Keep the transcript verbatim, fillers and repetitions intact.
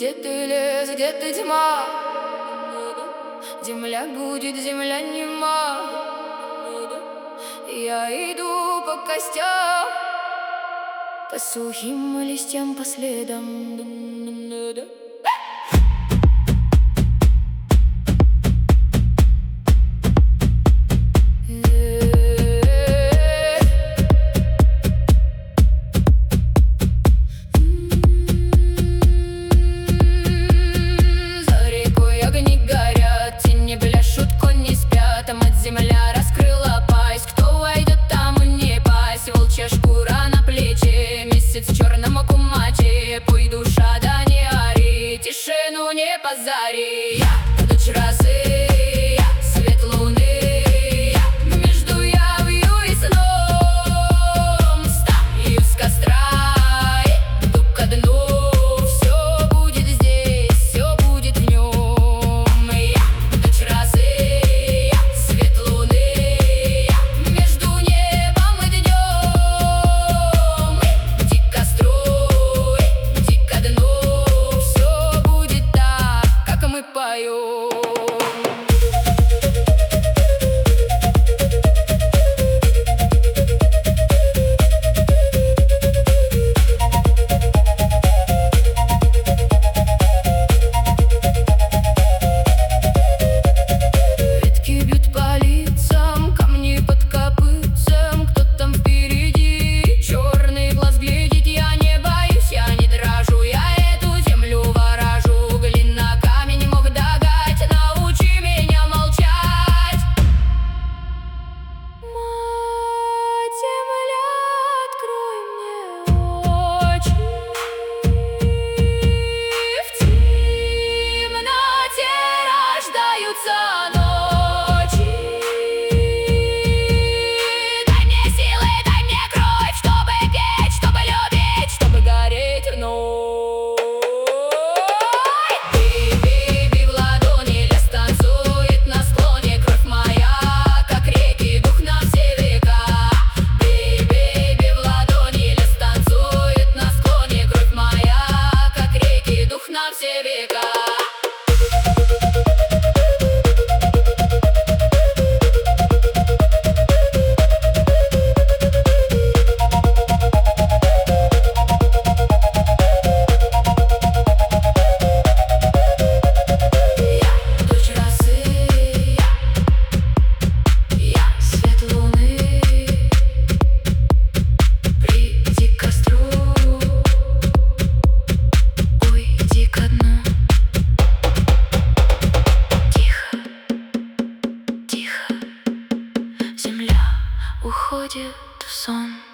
Где ты, лес, где ты, тьма? Земля будет, земля нема. Я иду по костям, по сухим листьям, по следам. Земля раскрыла пасть, кто войдет, тому не пасть. Волчья шкура на плече, месяц в черном аккумате. Пой, душа, да не ори, тишину не позари. Я дочь росы, я свет луны, я между явью и сном. Встаю с костра, иду ко дну. Все будет здесь, все будет в нем. Я дочь росы, ночи. Дай мне силы, дай мне кровь, чтобы петь, чтобы любить, чтобы гореть вновь. Би-би-би в ладони, лес танцует на склоне. Кровь моя, как реки, дух на все века. Би-би-би в ладони, лес танцует на склоне. Кровь моя, как реки, дух на все века. Уходит в сон.